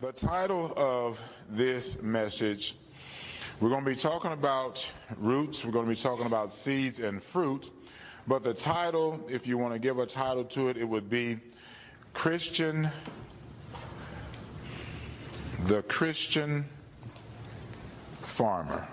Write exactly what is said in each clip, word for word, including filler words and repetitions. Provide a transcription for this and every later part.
The title of this message, we're going to be talking about roots, we're going to be talking about seeds and fruit, but the title, if you want to give a title to it, it would be Christian, the Christian Farmer.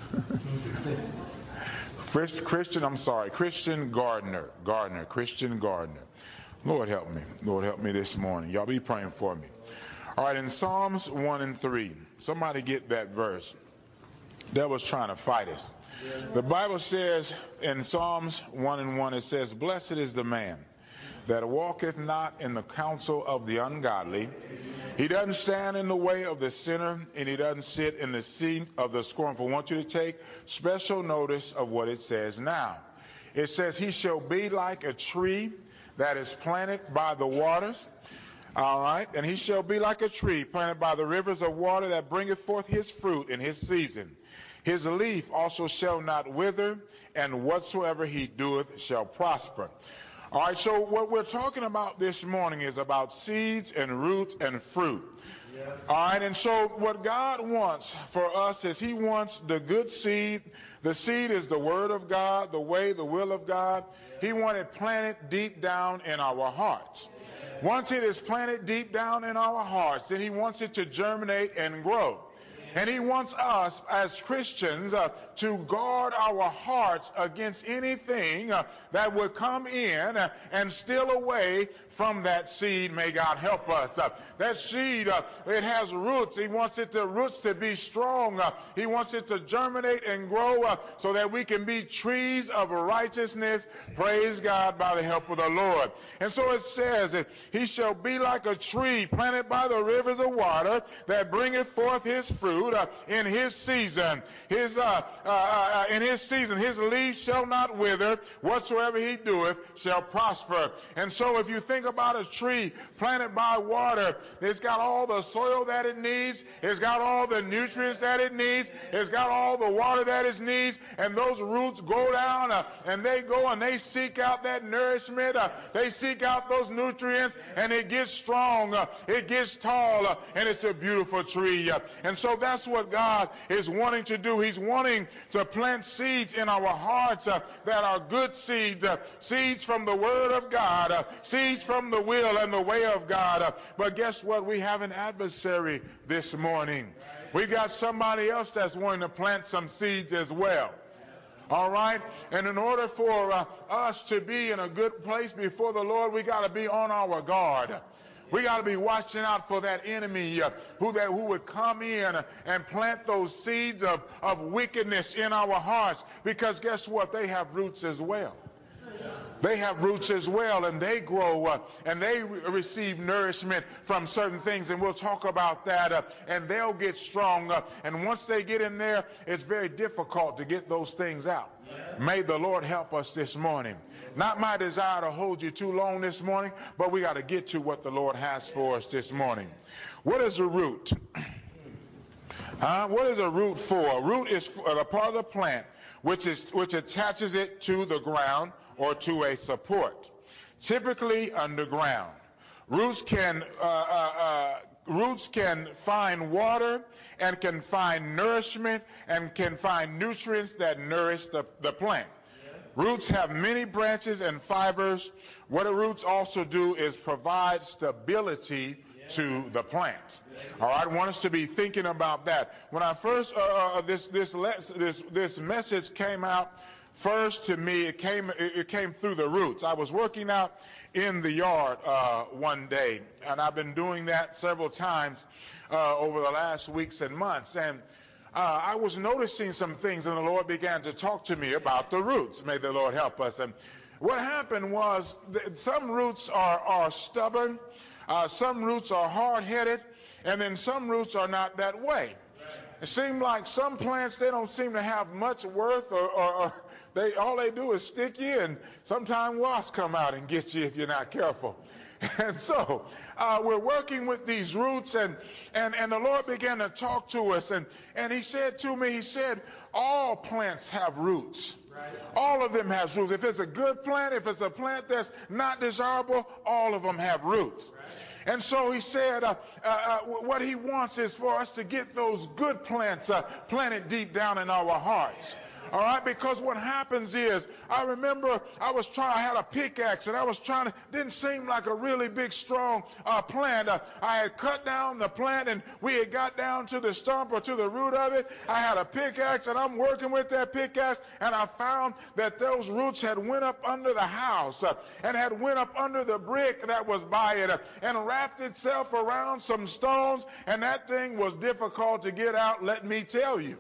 Christian, I'm sorry, Christian Gardener, Gardener, Christian Gardener. Lord help me, Lord help me this morning. Y'all be praying for me. All right, in Psalms one and three, somebody get that verse. Devil's trying to fight us. The Bible says in Psalms one and one, it says, "Blessed is the man that walketh not in the counsel of the ungodly. He doesn't stand in the way of the sinner, and he doesn't sit in the seat of the scornful." I want you to take special notice of what it says now. It says, "He shall be like a tree that is planted by the waters." All right. "And he shall be like a tree planted by the rivers of water, that bringeth forth his fruit in his season. His leaf also shall not wither, and whatsoever he doeth shall prosper." All right. So what we're talking about this morning is about seeds and roots and fruit. Yes. All right. And so what God wants for us is he wants the good seed. The seed is the word of God, the way, the will of God. Yes. He wants it planted deep down in our hearts. Once it is planted deep down in our hearts, then he wants it to germinate and grow. And he wants us as Christians uh, to guard our hearts against anything uh, that would come in uh, and steal away from that seed. May God help us. Uh, that seed, uh, it has roots. He wants it to roots to be strong. Uh, he wants it to germinate and grow uh, so that we can be trees of righteousness. Praise God, by the help of the Lord. And so it says that he shall be like a tree planted by the rivers of water, that bringeth forth his fruit Uh, in his season. His uh, uh, uh, in his season, his leaf shall not wither. Whatsoever he doeth shall prosper. And so, if you think about a tree planted by water, it's got all the soil that it needs. It's got all the nutrients that it needs. It's got all the water that it needs. And those roots go down uh, and they go and they seek out that nourishment. Uh, they seek out those nutrients, and it gets strong. Uh, it gets tall, uh, and it's a beautiful tree. Uh, and so that's That's what God is wanting to do. He's wanting to plant seeds in our hearts uh, that are good seeds, uh, seeds from the Word of God, uh, seeds from the will and the way of God. Uh, but guess what? We have an adversary this morning. We got somebody else that's wanting to plant some seeds as well. All right? And in order for uh, us to be in a good place before the Lord, we got to be on our guard. We got to be watching out for that enemy uh, who that who would come in and plant those seeds of, of wickedness in our hearts. Because guess what? They have roots as well. They have roots as well, and they grow uh, and they re- receive nourishment from certain things, and we'll talk about that. Uh, and they'll get strong. Uh, and once they get in there, it's very difficult to get those things out. May the Lord help us this morning. Not my desire to hold you too long this morning, but we got to get to what the Lord has for us this morning. What is a root? Huh? What is a root for? A root is a part of the plant which is which attaches it to the ground or to a support, typically underground. Roots can uh, uh, uh, roots can find water and can find nourishment and can find nutrients that nourish the, the plant. Roots have many branches and fibers. What the roots also do is provide stability to the plant. All right, I want us to be thinking about that. When I first uh, this this this this message came out first to me, it came it came through the roots. I was working out in the yard uh, one day, and I've been doing that several times uh, over the last weeks and months, and Uh, I was noticing some things, and the Lord began to talk to me about the roots. May the Lord help us. And what happened was that some roots are, are stubborn, uh, some roots are hard-headed, and then some roots are not that way. It seemed like some plants, they don't seem to have much worth, or, or, or they all they do is stick you, and sometimes wasps come out and get you if you're not careful. And so uh, we're working with these roots, and, and, and the Lord began to talk to us, and, and he said to me, he said, all plants have roots. Right. All of them have roots. If it's a good plant, if it's a plant that's not desirable, all of them have roots. Right. And so he said uh, uh, uh, what he wants is for us to get those good plants uh, planted deep down in our hearts. All right, because what happens is, I remember I was trying, I had a pickaxe and I was trying to, didn't seem like a really big, strong uh, plant. Uh, I had cut down the plant and we had got down to the stump or to the root of it. I had a pickaxe and I'm working with that pickaxe and I found that those roots had went up under the house uh, and had went up under the brick that was by it uh, and wrapped itself around some stones, and that thing was difficult to get out, let me tell you.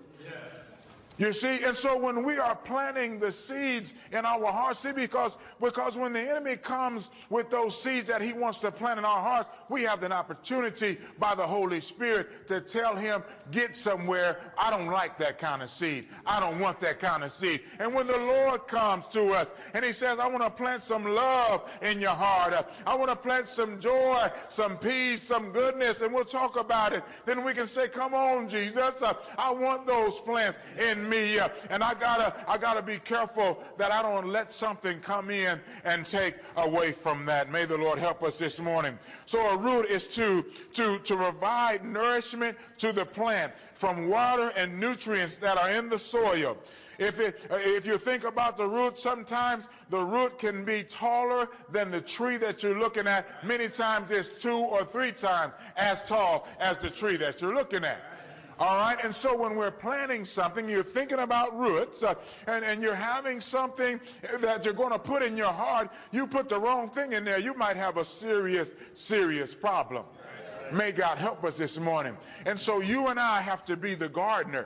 You see, and so when we are planting the seeds in our hearts, see, because, because when the enemy comes with those seeds that he wants to plant in our hearts, we have an opportunity by the Holy Spirit to tell him, get somewhere. I don't like that kind of seed. I don't want that kind of seed. And when the Lord comes to us and he says, I want to plant some love in your heart. I want to plant some joy, some peace, some goodness, and we'll talk about it. Then we can say, come on, Jesus, uh, I want those plants in me, uh, and I gotta, I gotta be careful that I don't let something come in and take away from that. May the Lord help us this morning. So a root is to to to provide nourishment to the plant from water and nutrients that are in the soil. If it, if you think about the root, sometimes the root can be taller than the tree that you're looking at. Many times it's two or three times as tall as the tree that you're looking at. All right, and so when we're planting something, you're thinking about roots, uh, and, and you're having something that you're going to put in your heart, you put the wrong thing in there, you might have a serious, serious problem. May God help us this morning. And so you and I have to be the gardener.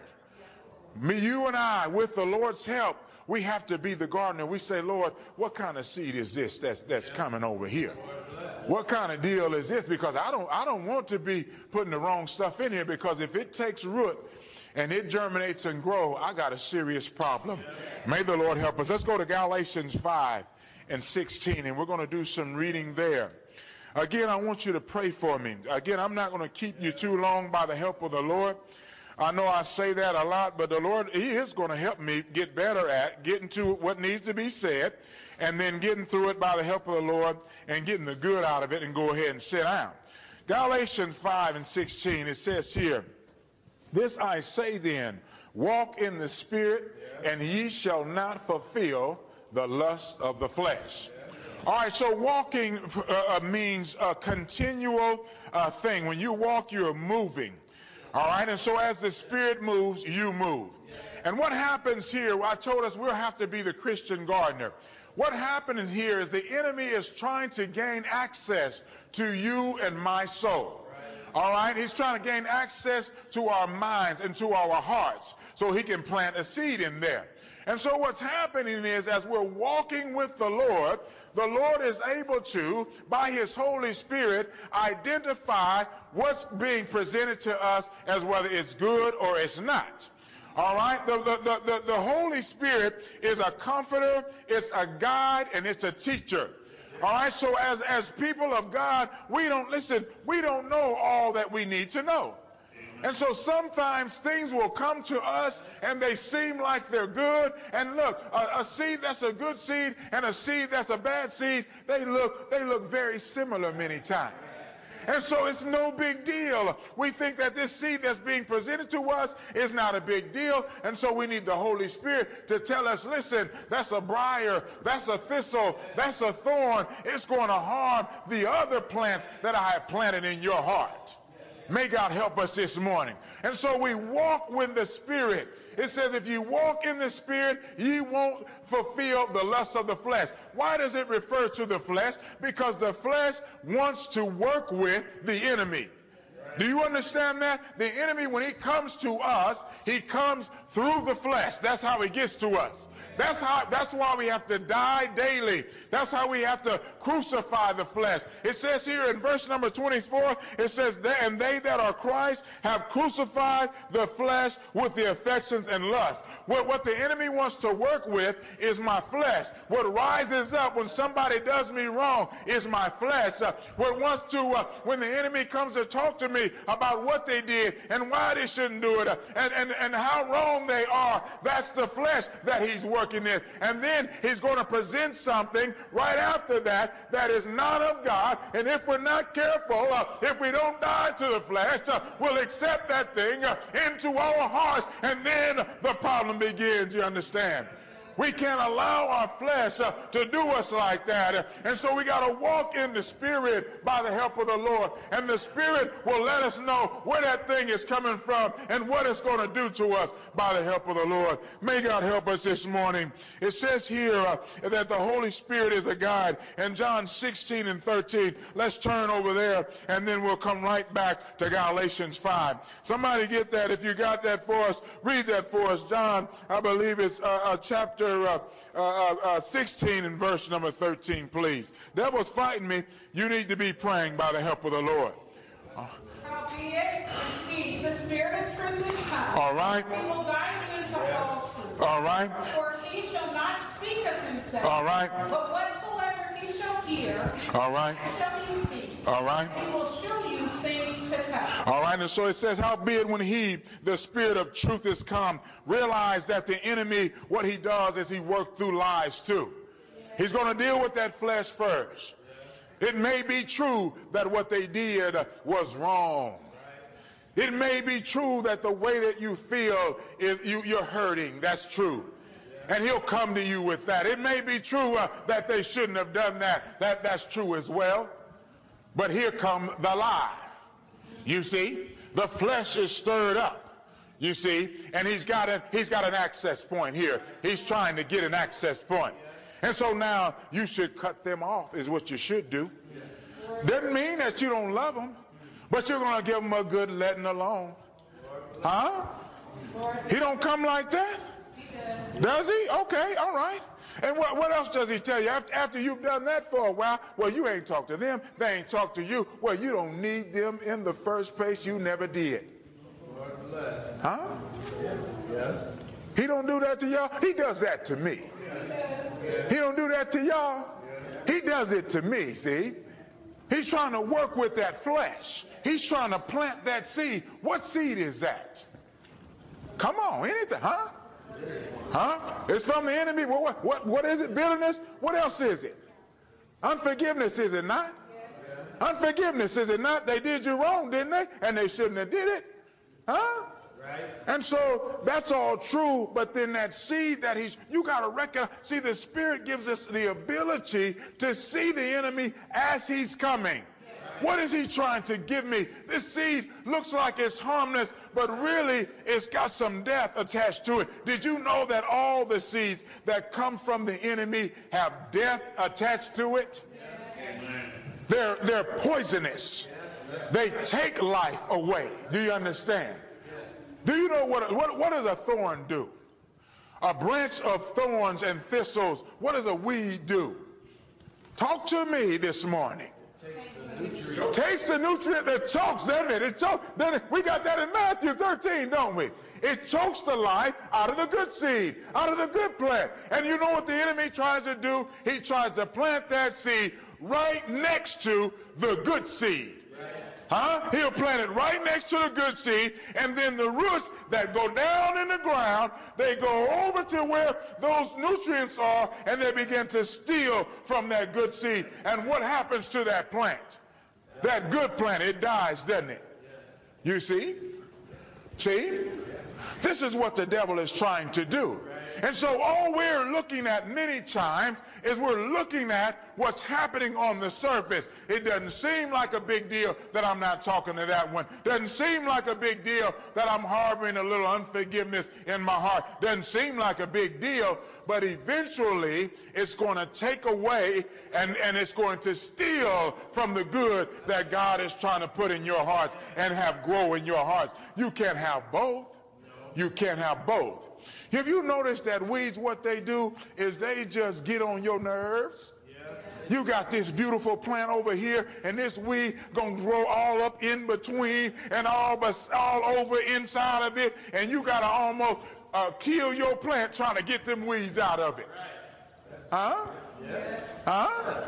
Me, you and I, with the Lord's help, we have to be the gardener. We say, Lord, what kind of seed is this that's, that's coming over here? What kind of deal is this? Because I don't I don't want to be putting the wrong stuff in here, because if it takes root and it germinates and grows, I got a serious problem. May the Lord help us. Let's go to Galatians five and sixteen, and we're going to do some reading there. Again, I want you to pray for me. Again, I'm not going to keep you too long by the help of the Lord. I know I say that a lot, but the Lord, he is going to help me get better at getting to what needs to be said, and then getting through it by the help of the Lord and getting the good out of it and go ahead and sit down. Galatians five and sixteen, it says here, this I say then, walk in the Spirit, and ye shall not fulfill the lust of the flesh. All right, so walking uh, means a continual uh, thing. When you walk, you're moving. All right, and so as the Spirit moves, you move. And what happens here, I told us we'll have to be the Christian gardener. What happens here is the enemy is trying to gain access to you and my soul. All right, he's trying to gain access to our minds and to our hearts so he can plant a seed in there. And so what's happening is, as we're walking with the Lord, the Lord is able to, by his Holy Spirit, identify what's being presented to us as whether it's good or it's not. All right, the, the, the, the Holy Spirit is a comforter, it's a guide, and it's a teacher. All right, so as, as people of God, we don't, listen, we don't know all that we need to know. And so sometimes things will come to us and they seem like they're good. And look, a, a seed that's a good seed and a seed that's a bad seed, they look, they look very similar many times. And so it's no big deal. We think that this seed that's being presented to us is not a big deal. And so we need the Holy Spirit to tell us, listen, that's a briar, that's a thistle, that's a thorn. It's going to harm the other plants that I have planted in your heart. May God help us this morning. And so we walk with the Spirit. It says if you walk in the Spirit, you won't fulfill the lust of the flesh. Why does it refer to the flesh? Because the flesh wants to work with the enemy. Do you understand that? The enemy, when he comes to us, he comes through the flesh. That's how he gets to us. That's how. That's why we have to die daily. That's how we have to crucify the flesh. It says here in verse number twenty-four, it says, and they that are Christ have crucified the flesh with the affections and lusts. What, what the enemy wants to work with is my flesh. What rises up when somebody does me wrong is my flesh. Uh, what wants to, uh, when the enemy comes to talk to me about what they did and why they shouldn't do it, uh, and, and, and how wrong wrong they are. That's the flesh that he's working in. And then he's going to present something right after that that is not of God. And if we're not careful, uh, if we don't die to the flesh, uh, we'll accept that thing uh, into our hearts. And then the problem begins, you understand? We can't allow our flesh uh, to do us like that. And so we got to walk in the Spirit by the help of the Lord. And the Spirit will let us know where that thing is coming from and what it's going to do to us by the help of the Lord. May God help us this morning. It says here uh, that the Holy Spirit is a guide. In John sixteen and thirteen, let's turn over there and then we'll come right back to Galatians five. Somebody get that. If you got that for us, read that for us. John, I believe it's uh, uh, chapter Uh, uh, uh, sixteen and verse number thirteen, please. Devil's fighting me. You need to be praying by the help of the Lord. Uh, Howbeit, indeed, the Spirit of truth is come. All right. He will guide you into all truth. All right. For he shall not speak of himself. All right. But whatsoever he shall hear, all right. shall he speak. All right. He will show you things to come. All right, and so it says, howbeit when he, the Spirit of truth, is come, realize that the enemy, what he does is he works through lies too. He's going to deal with that flesh first. It may be true that what they did was wrong. It may be true that the way that you feel is you, you're hurting. That's true. And he'll come to you with that. It may be true uh, that they shouldn't have done that. That that's true as well. But here come the lie. You see, the flesh is stirred up. You see, and he's got a, he's got an access point here. He's trying to get an access point. And so now you should cut them off is what you should do. Doesn't mean that you don't love them, but you're going to give them a good letting alone. Huh? He don't come like that? Does he? Okay, all right. And what, what else does he tell you? After, after you've done that for a while, well, you ain't talked to them. They ain't talked to you. Well, you don't need them in the first place. You never did. Huh? Yes. He don't do that to y'all. He does that to me. He don't do that to y'all. He does it to me, see? He's trying to work with that flesh. He's trying to plant that seed. What seed is that? Come on, anything, huh? Huh? It's from the enemy. What, what, what is it? Bitterness? What else is it? Unforgiveness, is it not? Unforgiveness, is it not? They did you wrong, didn't they? And they shouldn't have did it. Huh? Right. And so that's all true, but then that seed that he's, you got to recognize, see, the Spirit gives us the ability to see the enemy as he's coming. What is he trying to give me? This seed looks like it's harmless, but really it's got some death attached to it. Did you know that all the seeds that come from the enemy have death attached to it? Amen. They're, they're poisonous. They take life away. Do you understand? Do you know what, what, what does a thorn do? A branch of thorns and thistles, what does a weed do? Talk to me this morning. Takes the nutrient that chokes, doesn't it? It chokes, doesn't it? We got that in Matthew thirteen, don't we? It chokes the life out of the good seed, out of the good plant. And you know what the enemy tries to do? He tries to plant that seed right next to the good seed. Huh? He'll plant it right next to the good seed, and then the roots that go down in the ground, they go over to where those nutrients are, and they begin to steal from that good seed. And what happens to that plant? That good plant, it dies, doesn't it? You see? See? This is what the devil is trying to do. And so all we're looking at many times is we're looking at what's happening on the surface. It doesn't seem like a big deal that I'm not talking to that one. Doesn't seem like a big deal that I'm harboring a little unforgiveness in my heart. Doesn't seem like a big deal, but eventually it's going to take away and, and it's going to steal from the good that God is trying to put in your hearts and have grow in your hearts. You can't have both. You can't have both. Have you noticed that weeds, what they do is they just get on your nerves? Yes. You got this beautiful plant over here, and this weed gonna grow all up in between and all all over inside of it, and you gotta almost uh, kill your plant trying to get them weeds out of it. Huh? Yes. Huh?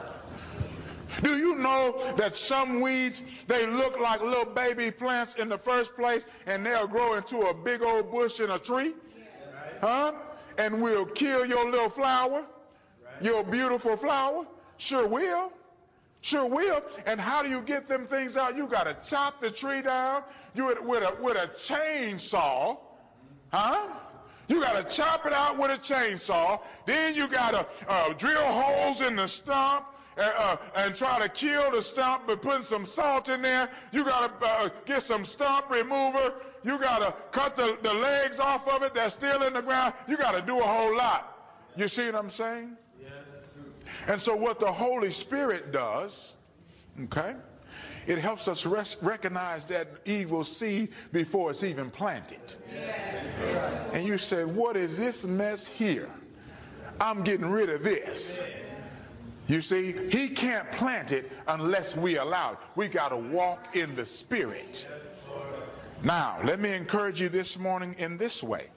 Do you know that some weeds, they look like little baby plants in the first place, and they'll grow into a big old bush and a tree? Huh? And we'll kill your little flower, your beautiful flower. Sure will. Sure will. And how do you get them things out? You got to chop the tree down you with, with, a, with a chainsaw. Huh? You got to chop it out with a chainsaw. Then you got to uh, drill holes in the stump uh, uh, and try to kill the stump by putting some salt in there. You got to uh, get some stump remover. You got to cut the, the legs off of it that's still in the ground. You got to do a whole lot. You see what I'm saying? Yes. And so what the Holy Spirit does, okay, it helps us res- recognize that evil seed before it's even planted. Yes. And you say, what is this mess here? I'm getting rid of this. You see, he can't plant it unless we allow it. We got to walk in the Spirit. Now, let me encourage you this morning in this way.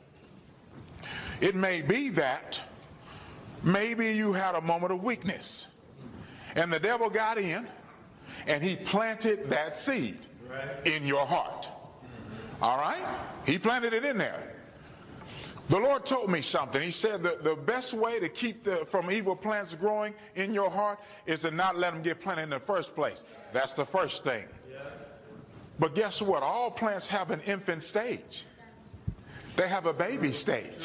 It may be that maybe you had a moment of weakness, and the devil got in, and he planted that seed in your heart. All right? He planted it in there. The Lord told me something. He said that the best way to keep the, from evil plants growing in your heart is to not let them get planted in the first place. That's the first thing. But guess what? All plants have an infant stage. They have a baby stage.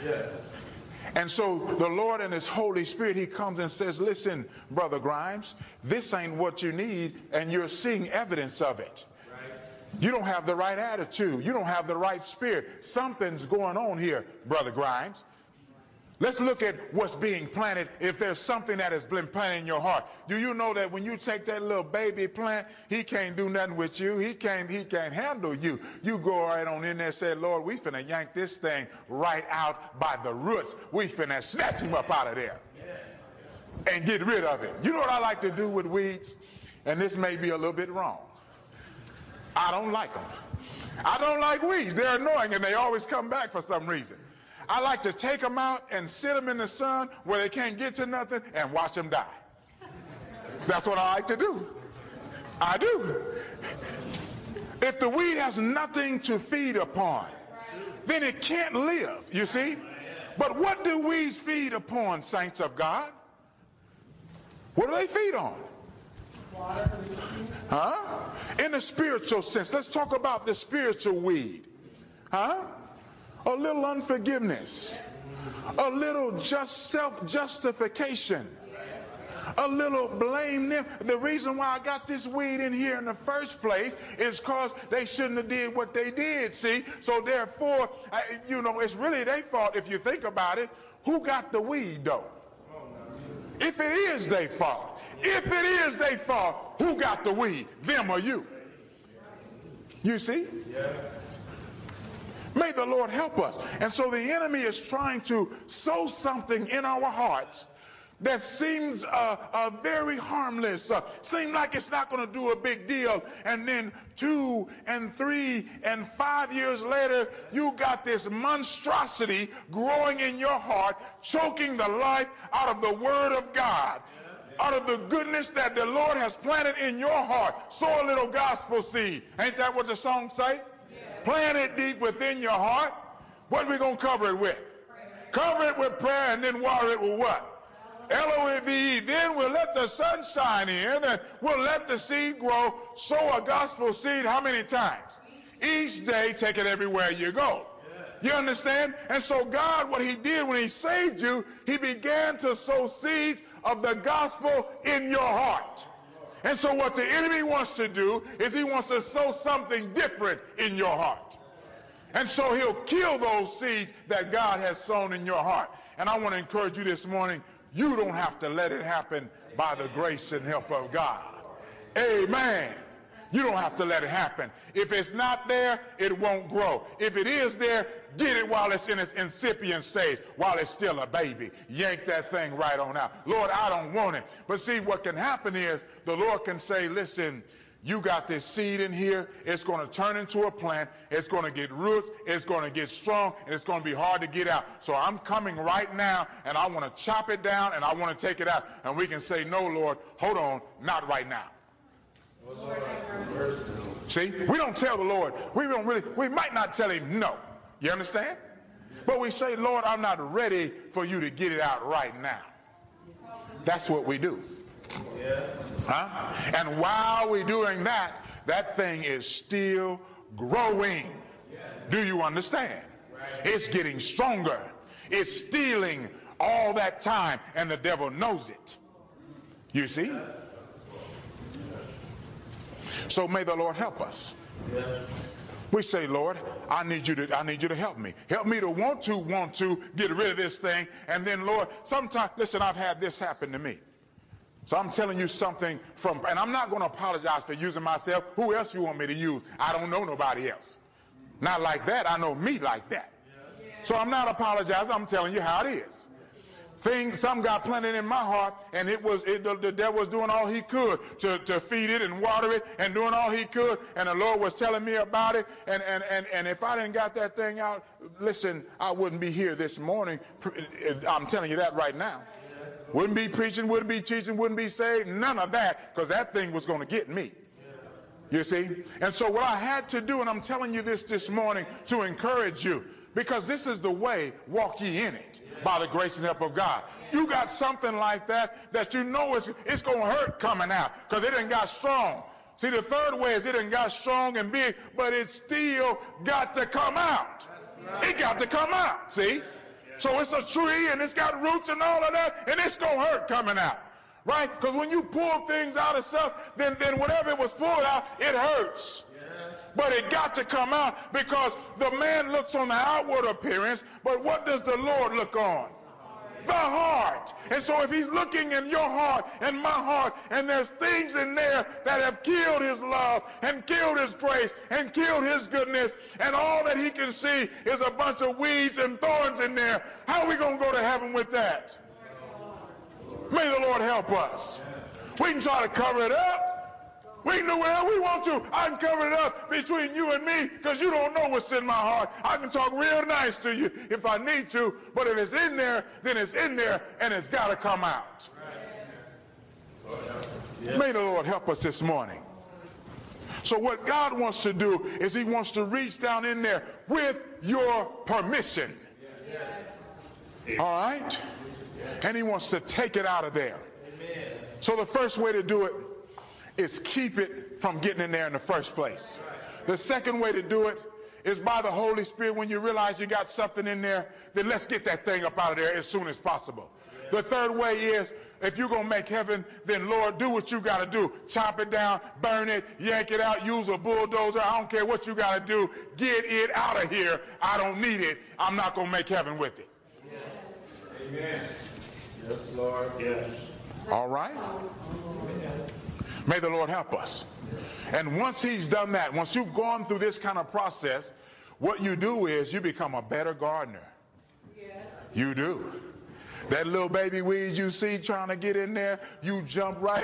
And so the Lord and his Holy Spirit, he comes and says, listen, Brother Grimes, this ain't what you need, and you're seeing evidence of it. You don't have the right attitude. You don't have the right spirit. Something's going on here, Brother Grimes. Let's look at what's being planted. If there's something that has been planted in your heart, do you know that when you take that little baby plant, he can't do nothing with you. He can't, he can't handle you. You go right on in there and say, Lord, we finna yank this thing right out by the roots. We finna snatch him up out of there and get rid of it. You know what I like to do with weeds? And this may be a little bit wrong. I don't like them. I don't like weeds. They're annoying and they always come back for some reason. I like to take them out and sit them in the sun where they can't get to nothing and watch them die. That's what I like to do. I do. If the weed has nothing to feed upon, then it can't live, you see? But what do weeds feed upon, saints of God? What do they feed on? Huh? In a spiritual sense. Let's talk about the spiritual weed. Huh? A little unforgiveness, a little just self-justification, a little blame them. The reason why I got this weed in here in the first place is because they shouldn't have did what they did, see? So therefore, I, you know, it's really their fault if you think about it. Who got the weed, though? If it is their fault, if it is their fault, who got the weed? Them or you? You see? Yeah. May the Lord help us. And so the enemy is trying to sow something in our hearts that seems uh, uh, very harmless, uh, seems like it's not going to do a big deal. And then two and three and five years later, you got this monstrosity growing in your heart, choking the life out of the Word of God, out of the goodness that the Lord has planted in your heart. Sow a little gospel seed. Ain't that what the song say? Plant it deep within your heart. What are we going to cover it with? Cover it with prayer and then water it with what? L O V E. Then we'll let the sun shine in and we'll let the seed grow. Sow a gospel seed how many times? Each day. Take it everywhere you go. You understand? And so God, what he did when he saved you, he began to sow seeds of the gospel in your heart. And so what the enemy wants to do is he wants to sow something different in your heart. And so he'll kill those seeds that God has sown in your heart. And I want to encourage you this morning, you don't have to let it happen by the grace and help of God. Amen. You don't have to let it happen. If it's not there, it won't grow. If it is there, get it while it's in its incipient stage, while it's still a baby. Yank that thing right on out. Lord, I don't want it. But see, what can happen is the Lord can say, listen, you got this seed in here. It's going to turn into a plant. It's going to get roots. It's going to get strong, and it's going to be hard to get out. So I'm coming right now, and I want to chop it down, and I want to take it out. And we can say, no, Lord, hold on, not right now. See, we don't tell the Lord. We don't really. We might not tell him no. You understand? But we say, Lord, I'm not ready for you to get it out right now. That's what we do. Huh? And while we're doing that, that thing is still growing. Do you understand? It's getting stronger. It's stealing all that time, and the devil knows it. You see? So may the Lord help us. We say, Lord, I need you to I need you to help me. Help me to want to want to get rid of this thing. And then, Lord, sometimes, listen, I've had this happen to me. So I'm telling you something from, and I'm not going to apologize for using myself. Who else you want me to use? I don't know nobody else. Not like that. I know me like that. So I'm not apologizing. I'm telling you how it is. Things, some got planted in my heart, and it was it, the, the devil was doing all he could to, to feed it and water it and doing all he could, and the Lord was telling me about it, and, and, and, and if I didn't got that thing out, listen, I wouldn't be here this morning. I'm telling you that right now. Wouldn't be preaching, wouldn't be teaching, wouldn't be saved, none of that, because that thing was going to get me. You see? And so what I had to do, and I'm telling you this this morning to encourage you, because this is the way, walk ye in it, by the grace and help of God. You got something like that that you know it's, it's going to hurt coming out because it done got strong. See, the third way is it done got strong and big, but it still got to come out. It got to come out, see? So it's a tree and it's got roots and all of that, and it's going to hurt coming out, right? Because when you pull things out of stuff, then, then whatever it was pulled out, it hurts. But it got to come out because the man looks on the outward appearance, but what does the Lord look on? The heart. And so if he's looking in your heart and my heart, and there's things in there that have killed his love and killed his grace and killed his goodness, and all that he can see is a bunch of weeds and thorns in there, how are we going to go to heaven with that? May the Lord help us. We can try to cover it up. We can do whatever we want to. I can cover it up between you and me because you don't know what's in my heart. I can talk real nice to you if I need to, but if it's in there, then it's in there, and it's got to come out. Right. May the Lord help us this morning. So what God wants to do is he wants to reach down in there with your permission. All right? And he wants to take it out of there. So the first way to do it is keep it from getting in there in the first place. The second way to do it is by the Holy Spirit. When you realize you got something in there, then let's get that thing up out of there as soon as possible. The third way is, if you're going to make heaven, then Lord, do what you got to do. Chop it down, burn it, yank it out, use a bulldozer. I don't care what you got to do. Get it out of here. I don't need it. I'm not going to make heaven with it. Amen. Yes, Lord. Yes. All right? May the Lord help us. And once he's done that, once you've gone through this kind of process, what you do is you become a better gardener. Yes. You do. That little baby weeds you see trying to get in there, you jump right,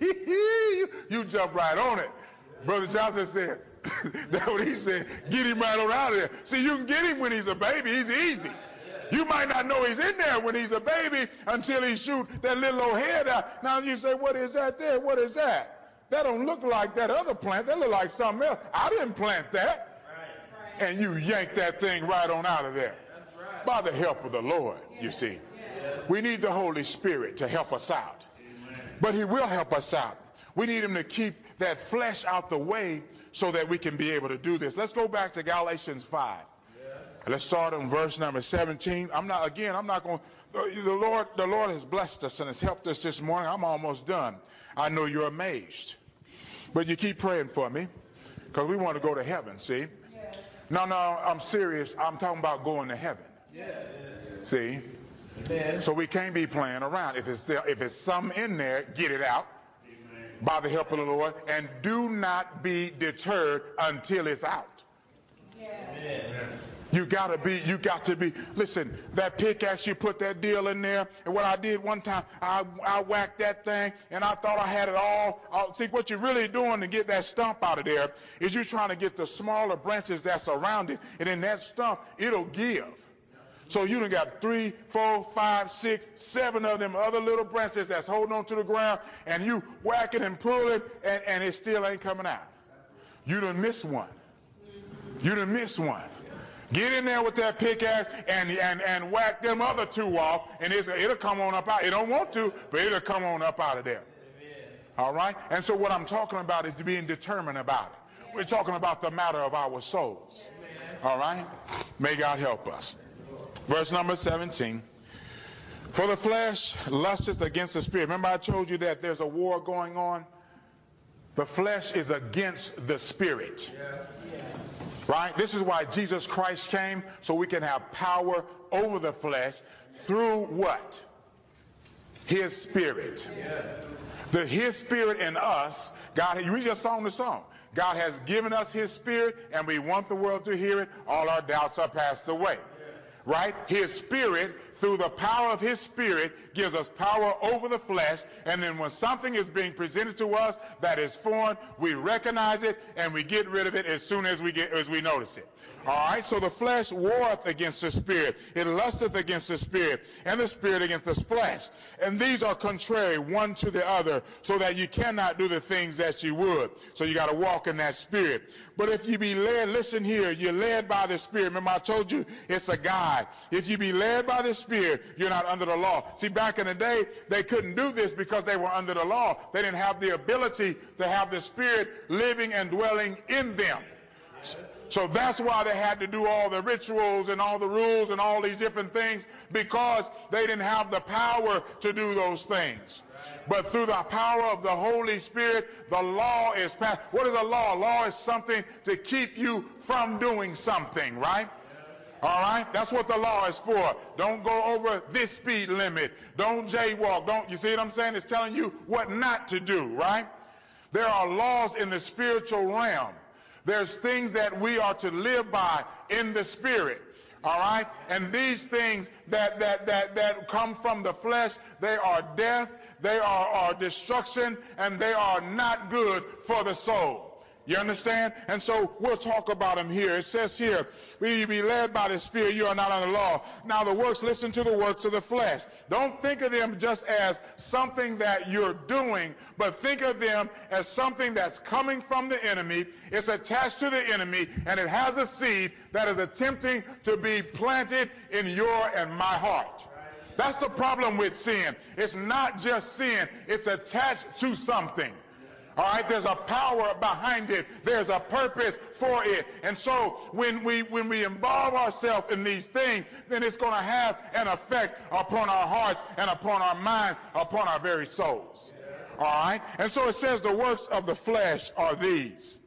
you jump right on it. Brother Johnson said, that's what he said, get him right on out of there. See, you can get him when he's a baby, he's easy. You might not know he's in there when he's a baby until he shoot that little old head out. Now you say, what is that there? What is that? That don't look like that other plant. That look like something else. I didn't plant that. Right. Right. And you yank that thing right on out of there. That's right. By the help of the Lord, yes. You see. Yes. We need the Holy Spirit to help us out. Amen. But he will help us out. We need him to keep that flesh out the way so that we can be able to do this. Let's go back to Galatians five. Let's start on verse number seventeen. I'm not, again, I'm not going to, the Lord, the Lord has blessed us and has helped us this morning. I'm almost done. I know you're amazed. But you keep praying for me because we want to go to heaven, see? Yes. No, no, I'm serious. I'm talking about going to heaven. Yes. See? Amen. So we can't be playing around. If it's, if it's some in there, get it out. Amen. By the help of the Lord. And do not be deterred until it's out. Yes. Amen. You gotta be, you got to be, listen, that pickaxe, you put that deal in there, and what I did one time, I, I whacked that thing, and I thought I had it all. Uh, see, what you're really doing to get that stump out of there is you're trying to get the smaller branches that's around it, and in that stump, it'll give. So you done got three, four, five, six, seven of them other little branches that's holding on to the ground, and you whack it and pull it, and, and it still ain't coming out. You done missed one. You done missed one. Get in there with that pickaxe and, and, and whack them other two off, and it's, it'll come on up out. It don't want to, but it'll come on up out of there. Amen. All right? And so what I'm talking about is being determined about it. We're talking about the matter of our souls. Amen. All right? May God help us. Verse number seventeen. For the flesh lusteth against the spirit. Remember I told you that there's a war going on? The flesh is against the spirit. Yeah. Right? This is why Jesus Christ came, so we can have power over the flesh through what? His spirit. Yeah. The His spirit in us, God, we just sang the song. God has given us His spirit, and we want the world to hear it. All our doubts are passed away. Right? His spirit, through the power of His spirit, gives us power over the flesh. And then when something is being presented to us that is foreign, we recognize it and we get rid of it as soon as we get as we notice it. All right? So the flesh warreth against the spirit. It lusteth against the spirit, and the spirit against the flesh. And these are contrary one to the other, so that you cannot do the things that you would. So you got to walk in that spirit. But if you be led, listen here, you're led by the spirit. Remember I told you it's a guide. If you be led by the spirit, you're not under the law. See, back in the day, they couldn't do this because they were under the law. They didn't have the ability to have the spirit living and dwelling in them. So that's why they had to do all the rituals and all the rules and all these different things, because they didn't have the power to do those things. But through the power of the Holy Spirit, the law is passed. What is a law? Law is something to keep you from doing something, right? All right? That's what the law is for. Don't go over this speed limit. Don't jaywalk. Don't, you see what I'm saying? It's telling you what not to do, right? There are laws in the spiritual realm. There's things that we are to live by in the spirit. All right? And these things that that that that come from the flesh, they are death, they are, are destruction, and they are not good for the soul. You understand? And so we'll talk about them here. It says here, we be led by the Spirit, you are not under law. Now the works, listen to the works of the flesh. Don't think of them just as something that you're doing, but think of them as something that's coming from the enemy. It's attached to the enemy, and it has a seed that is attempting to be planted in your and my heart. That's the problem with sin. It's not just sin. It's attached to something. All right, there's a power behind it. There's a purpose for it. And so when we when we involve ourselves in these things, then it's going to have an effect upon our hearts and upon our minds, upon our very souls. All right? And so it says the works of the flesh are these,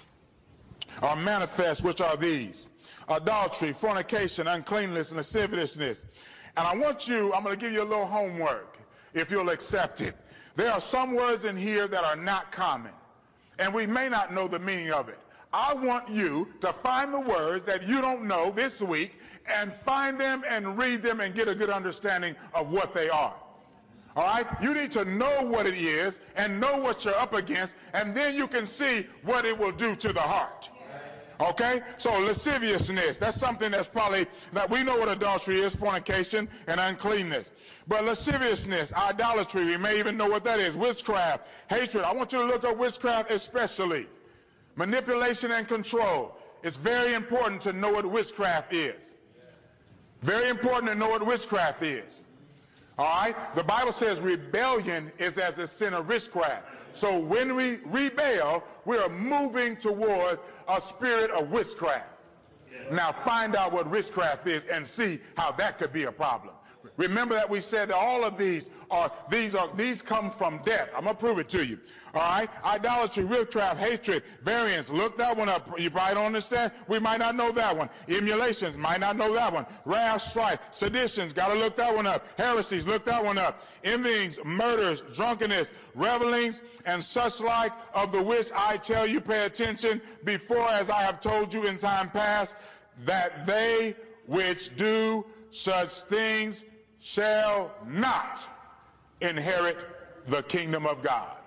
are manifest, which are these: adultery, fornication, uncleanness, and lasciviousness. And I want you, I'm going to give you a little homework, if you'll accept it. There are some words in here that are not common, and we may not know the meaning of it. I want you to find the words that you don't know this week and find them and read them and get a good understanding of what they are. All right? You need to know what it is and know what you're up against, and then you can see what it will do to the heart. Okay? So lasciviousness, that's something that's probably, that we know what adultery is, fornication and uncleanness. But lasciviousness, idolatry, we may even know what that is. Witchcraft, hatred. I want you to look up witchcraft especially. Manipulation and control. It's very important to know what witchcraft is. Very important to know what witchcraft is. All right? The Bible says rebellion is as a sin of witchcraft. So when we rebel, we are moving towards a spirit of witchcraft. Now find out what witchcraft is and see how that could be a problem. Remember that we said that all of these are these are these come from death. I'm gonna prove it to you. All right, idolatry, witchcraft, hatred, variance. Look that one up. You probably don't understand. We might not know that one. Emulations, might not know that one. Wrath, strife, seditions. Got to look that one up. Heresies, look that one up. Envyings, murders, drunkenness, revelings, and such like, of the which I tell you, pay attention before, as I have told you in time past, that they which do such things shall not inherit the kingdom of God.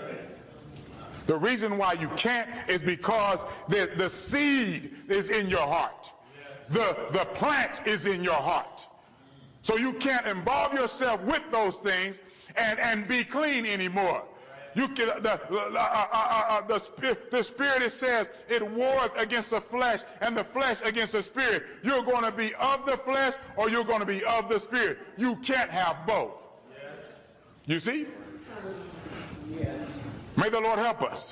The reason why you can't is because the, the seed is in your heart. The, the plant is in your heart. So you can't involve yourself with those things and, and be clean anymore. You can, the, uh, uh, uh, the, spirit, the spirit, it says, it wars against the flesh and the flesh against the spirit. You're going to be of the flesh or you're going to be of the spirit. You can't have both. You see? May the Lord help us.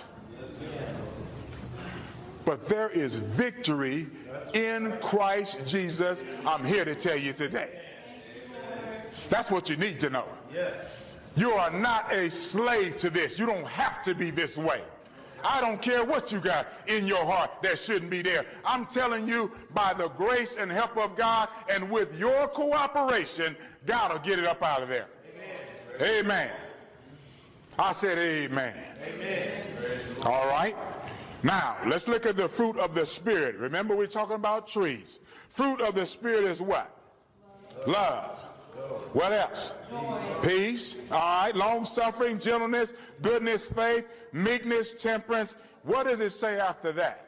But there is victory in Christ Jesus. I'm here to tell you today. That's what you need to know. You are not a slave to this. You don't have to be this way. I don't care what you got in your heart that shouldn't be there. I'm telling you, by the grace and help of God and with your cooperation, God will get it up out of there. Amen. Amen. I said amen. Amen. All right. Now, let's look at the fruit of the Spirit. Remember, we're talking about trees. Fruit of the Spirit is what? Love. What else? Peace. All right. Long-suffering, gentleness, goodness, faith, meekness, temperance. What does it say after that?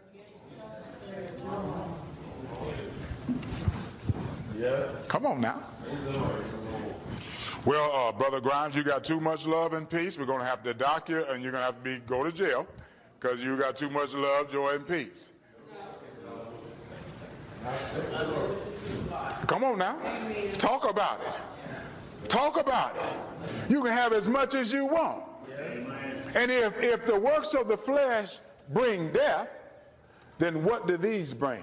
Come on now. Well, uh, Brother Grimes, you got too much love and peace. We're going to have to dock you, and you're going to have to be go to jail because you got too much love, joy, and peace. Come on now. Talk about it. Talk about it. You can have as much as you want. And if, if the works of the flesh bring death, then what do these bring?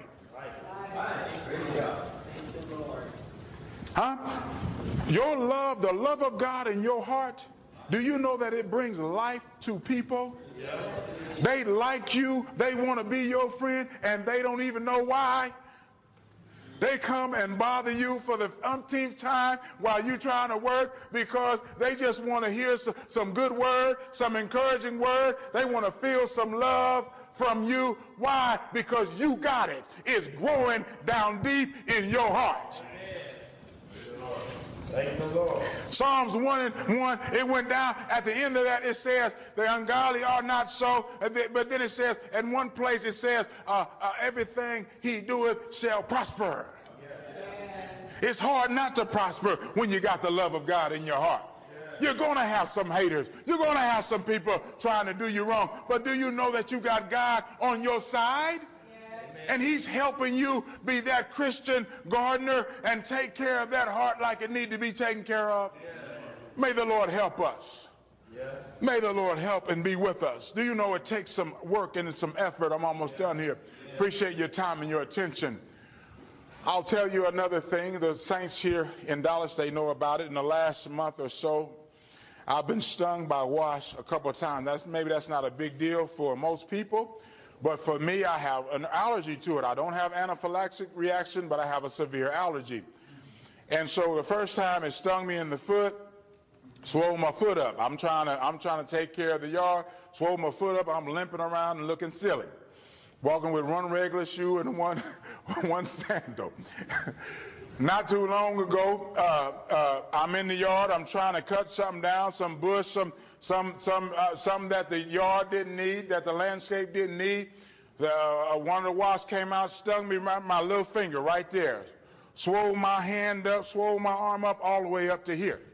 Huh? Your love, the love of God in your heart, do you know that it brings life to people? They like you, they want to be your friend, and they don't even know why. They come and bother you for the umpteenth time while you're trying to work because they just want to hear some good word, some encouraging word. They want to feel some love from you. Why? Because you got it. It's growing down deep in your heart. Thank the Lord. Psalms one and one, it went down. At the end of that, it says, the ungodly are not so. But then it says, in one place it says, uh, uh, everything he doeth shall prosper. Yes. It's hard not to prosper when you got the love of God in your heart. Yes. You're going to have some haters. You're going to have some people trying to do you wrong. But do you know that you got God on your side? And he's helping you be that Christian gardener and take care of that heart like it need to be taken care of. Yes. May the Lord help us. Yes. May the Lord help and be with us. Do you know it takes some work and some effort? I'm almost done here. Yes. Appreciate your time and your attention. I'll tell you another thing. The saints here in Dallas, they know about it. In the last month or so, I've been stung by wasp a couple of times. That's, maybe that's not a big deal for most people. But for me, I have an allergy to it. I don't have anaphylactic reaction, but I have a severe allergy. And so the first time it stung me in the foot, swelled my foot up. I'm trying to, I'm trying to take care of the yard, swelled my foot up. I'm limping around and looking silly, walking with one regular shoe and one, one sandal. Not too long ago, uh, uh, I'm in the yard. I'm trying to cut something down, some bush, some some some uh, some that the yard didn't need, that the landscape didn't need. The, uh, one of the wasps came out, stung me right my little finger right there, swole my hand up, swole my arm up, all the way up to here.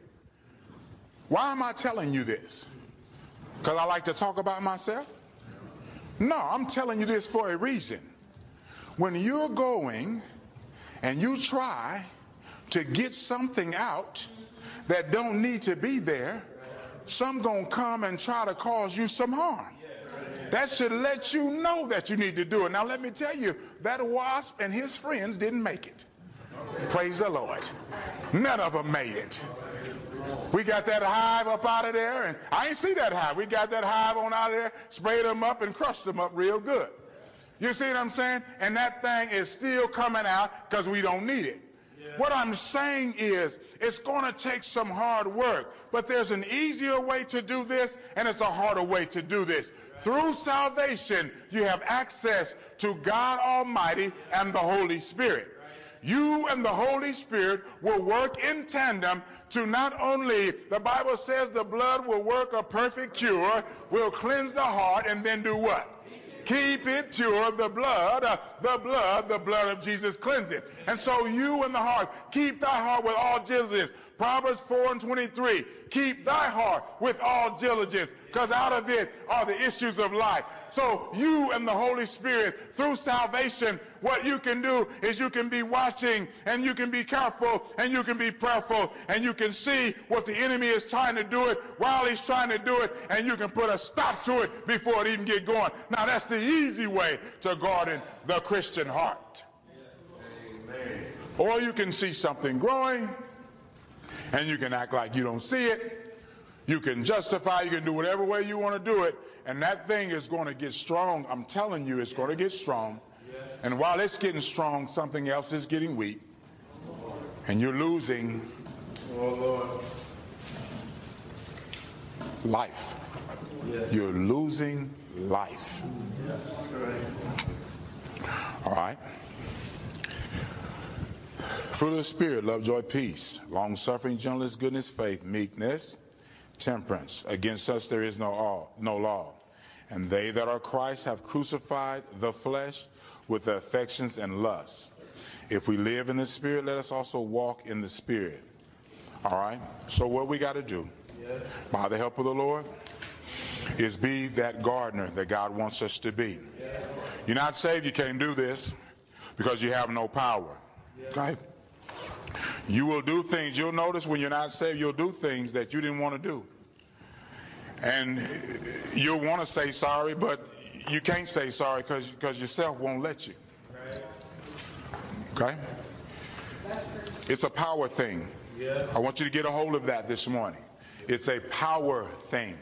Why am I telling you this? Because I like to talk about myself? No, I'm telling you this for a reason. When you're going and you try to get something out that don't need to be there, some gonna come and try to cause you some harm. That should let you know that you need to do it. Now let me tell you, that wasp and his friends didn't make it. Praise the Lord. None of them made it. We got that hive up out of there, and I ain't see that hive. We got that hive on out of there, sprayed them up and crushed them up real good. You see what I'm saying? And that thing is still coming out because we don't need it. Yeah. What I'm saying is it's going to take some hard work, but there's an easier way to do this, and it's a harder way to do this. Right. Through salvation, you have access to God Almighty and the Holy Spirit. Right. You and the Holy Spirit will work in tandem to not only, the Bible says the blood will work a perfect cure, will cleanse the heart, and then do what? Keep it pure. The blood, uh, the blood, the blood of Jesus cleanses. And so you in the heart, keep thy heart with all diligence. Proverbs four and twenty-three. Keep thy heart with all diligence, because out of it are the issues of life. So you and the Holy Spirit, through salvation, what you can do is you can be watching, and you can be careful, and you can be prayerful, and you can see what the enemy is trying to do it while he's trying to do it, and you can put a stop to it before it even get going. Now that's the easy way to garden the Christian heart. Amen. Or you can see something growing, and you can act like you don't see it. You can justify, you can do whatever way you want to do it, and that thing is going to get strong. I'm telling you, it's going to get strong. And while it's getting strong, something else is getting weak. And you're losing life. You're losing life. All right. Fruit of the Spirit, love, joy, peace, long-suffering, gentleness, goodness, faith, meekness, temperance. Against such there is no law, no law. And they that are Christ have crucified the flesh with the affections and lusts. If we live in the Spirit, let us also walk in the Spirit. All right? So what we got to do, by the help of the Lord, is be that gardener that God wants us to be. You're not saved, you can't do this because you have no power. Okay? You will do things, you'll notice when you're not saved, you'll do things that you didn't want to do. And you'll want to say sorry, but you can't say sorry because because yourself won't let you. Okay? It's a power thing. I want you to get a hold of that this morning. It's a power thing.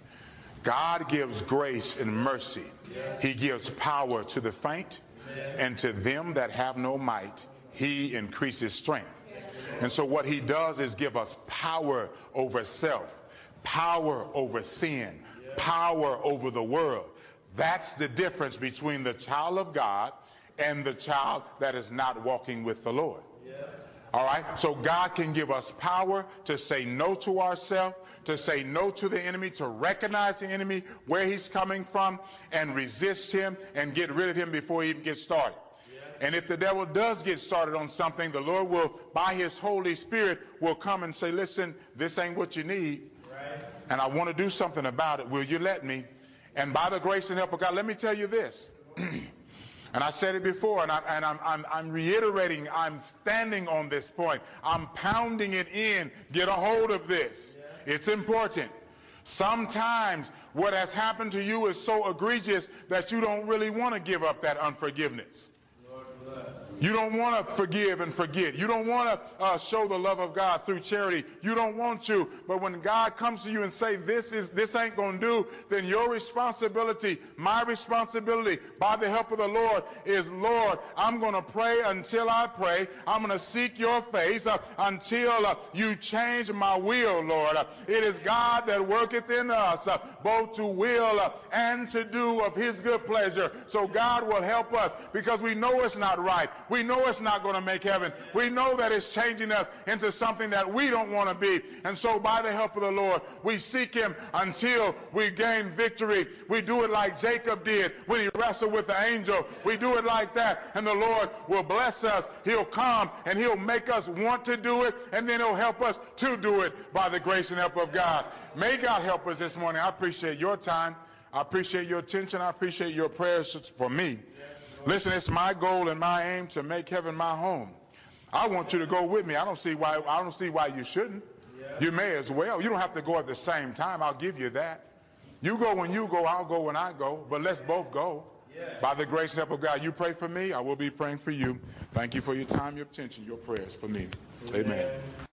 God gives grace and mercy. He gives power to the faint, and to them that have no might, he increases strength. And so what he does is give us power over self, power over sin, power over the world. That's the difference between the child of God and the child that is not walking with the Lord. All right? So God can give us power to say no to ourselves, to say no to the enemy, to recognize the enemy, where he's coming from, and resist him and get rid of him before he even gets started. And if the devil does get started on something, the Lord will, by his Holy Spirit, will come and say, listen, this ain't what you need. Right. And I want to do something about it. Will you let me? And by the grace and help of God, let me tell you this. And I said it before, and, I, and I'm, I'm, I'm reiterating, I'm standing on this point. I'm pounding it in. Get a hold of this. Yeah. It's important. Sometimes what has happened to you is so egregious that you don't really want to give up that unforgiveness. You don't want to forgive and forget. You don't want to uh, show the love of God through charity. You don't want to. But when God comes to you and say, this is this ain't going to do, then your responsibility, my responsibility, by the help of the Lord, is, Lord, I'm going to pray until I pray. I'm going to seek your face uh, until uh, you change my will, Lord. Uh, it is God that worketh in us, uh, both to will uh, and to do of his good pleasure. So God will help us, because we know it's not right. We know it's not going to make heaven. We know that it's changing us into something that we don't want to be. And so by the help of the Lord, we seek him until we gain victory. We do it like Jacob did when he wrestled with the angel. We do it like that, and the Lord will bless us. He'll come and he'll make us want to do it, and then he'll help us to do it by the grace and help of God. May God help us this morning. I appreciate your time. I appreciate your attention. I appreciate your prayers for me. Listen, it's my goal and my aim to make heaven my home. I want you to go with me. I don't see why I don't see why you shouldn't. You may as well. You don't have to go at the same time. I'll give you that. You go when you go, I'll go when I go. But let's both go. By the grace and help of God, you pray for me, I will be praying for you. Thank you for your time, your attention, your prayers for me. Amen.